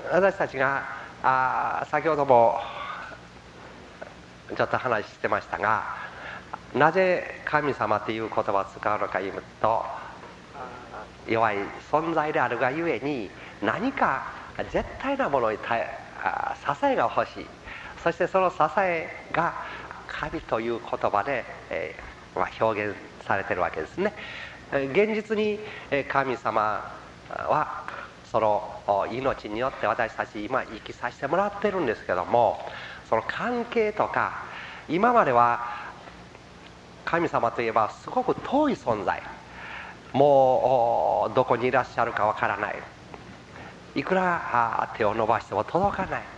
私たちが先ほどもちょっと話してましたが、なぜ神様という言葉を使うのか言うと、弱い存在であるがゆえに何か絶対なものに支えが欲しい。そしてその支えが神という言葉で、表現されているわけですね。現実に神様はその命によって私たち今生きさせてもらってるんですけども、その関係とか、今までは神様といえばすごく遠い存在、もうどこにいらっしゃるかわからない、いくら手を伸ばしても届かない、